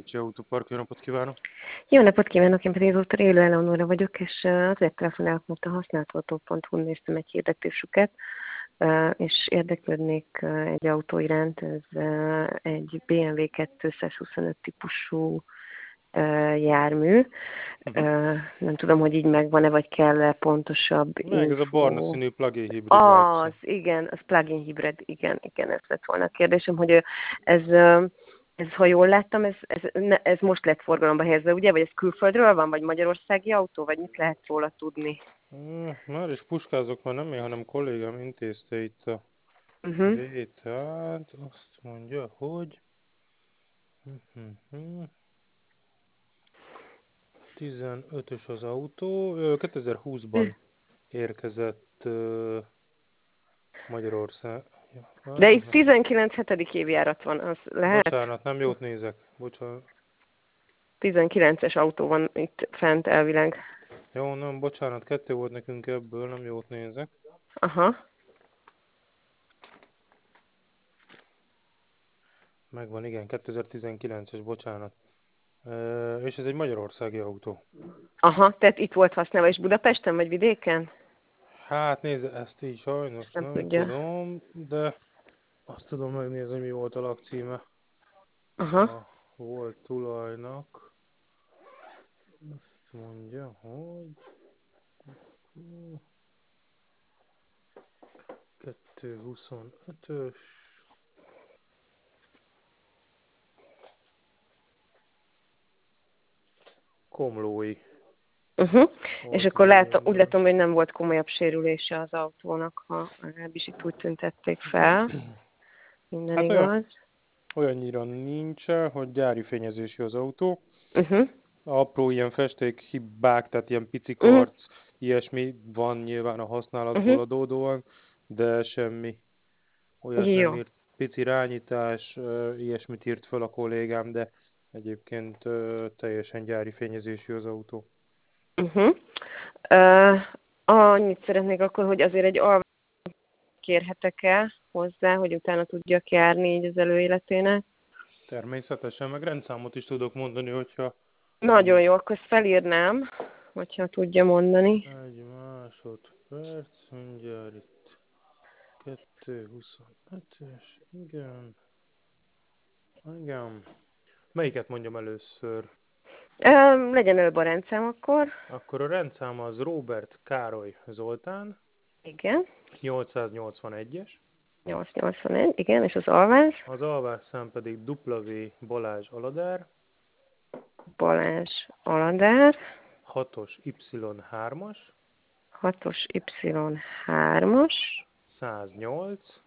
Bencsi Autópark, jó napot kívánok! Jó napot kívánok, én pedig dr. Élő Eleonóra vagyok, és azért telefonálok, mert a használtautó.hu-n néztem egy hirdetésüket, és érdeklődnék egy autó iránt, ez egy BMW 225 típusú jármű. Nem tudom, hogy így megvan-e, vagy kell-e pontosabb Meg ez a barna info. színű plug-in hibrid Az, látszik. igen, az plug-in hibrid, igen, ez lett volna a kérdésem, hogy ez, ha jól láttam, ez most lett forgalomba helyezve, ugye? Vagy ez külföldről van, vagy magyarországi autó, vagy mit lehet róla tudni? Már is puskázok, már nem én, hanem kollégám intézte itt a Uh-huh. rétát. Azt mondja, hogy 15-ös az autó. 2020-ban érkezett Magyarország. De itt 19. évi járat van, az lehet? Bocsánat, nem jót nézek. Bocsánat. 19-es autó van itt fent elvileg. Jó, nem, bocsánat, 2 volt nekünk ebből, nem jót nézek. Aha. Megvan, igen, 2019-es, bocsánat. És ez egy magyarországi autó. Aha, tehát itt volt használva, és Budapesten, vagy vidéken? Hát nézd, ezt így sajnos Ezt nem nem tudja. tudom, de azt tudom megnézni, mi volt a lakcíme Aha. a volt tulajnak. Azt mondja, hogy 225-ös. Komlói Uh-huh. És volt a akkor úgy BMW. látom, hogy nem volt komolyabb sérülése az autónak, ha legalábbis itt úgy tüntették fel. Minden Hát igaz. olyannyira nincsen, hogy gyári fényezésű az autó. Uh-huh. Apró ilyen festékhibák, tehát ilyen pici Uh-huh. karc, ilyesmi van nyilván a használatból Uh-huh. adódóan, de semmi olyat nem Jó. írt. Pici rányítás, ilyesmit írt fel a kollégám, de egyébként teljesen gyári fényezésű az autó. Uh-huh. Annyit szeretnék akkor, hogy azért egy alvást kérhetek el hozzá, hogy utána tudjak járni így az előéletének. Természetesen, meg rendszámot is tudok mondani, hogyha Nagyon így jó, akkor ezt felírnám, hogyha tudja mondani. egy másodperc, mindjárt itt 225-ös, igen, igen. Melyiket mondjam először? Legyen előbb a rendszám akkor. Akkor a rendszám az Róbert Károly Zoltán, Igen. 881-es. 881, igen, és az alváz. Az alvásszám pedig W. Balázs Aladár, Balázs Aladár. 6-os Y3-as, 6-os Y3-as. 108,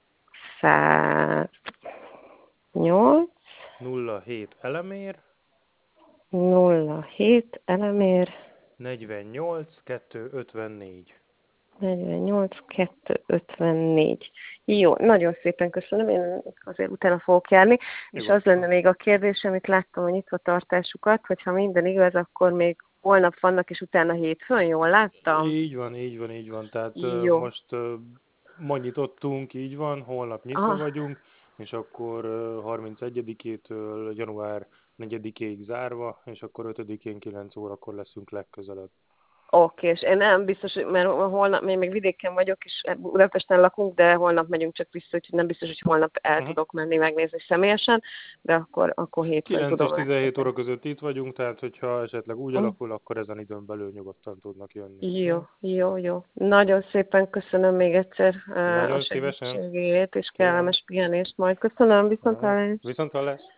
108. 07 elemér, 07 elemér. 48 254. 48 254. Jó, nagyon szépen köszönöm, én azért utána fogok járni. És az lenne Nyugodtan. még a kérdés, amit láttam a nyitvatartásukat, hogyha minden igaz, akkor még holnap vannak, és utána hétfőn, jól láttam? Így van, így van, így van. Tehát Jó. most ma nyitottunk, így van, holnap nyitva Ah, vagyunk, és akkor 31-től január 4-ig zárva, és akkor 5-én 9 órakor leszünk legközelebb. oké, és én nem biztos, mert holnap, én még vidéken vagyok, és Budapesten lakunk, de holnap megyünk csak vissza, úgyhogy nem biztos, hogy holnap el tudok menni megnézni személyesen, de akkor hétfőn 9 és tudom 17 látni. óra között itt vagyunk, tehát hogyha esetleg úgy alakul, akkor ezen időn belül nyugodtan tudnak jönni. Jó, jó, jó. Nagyon szépen köszönöm még egyszer a Nagyon szívesen. segítségét, és Kérem. kellemes pihenést majd. Köszönöm, viszontlátásra. Viszontlátásra.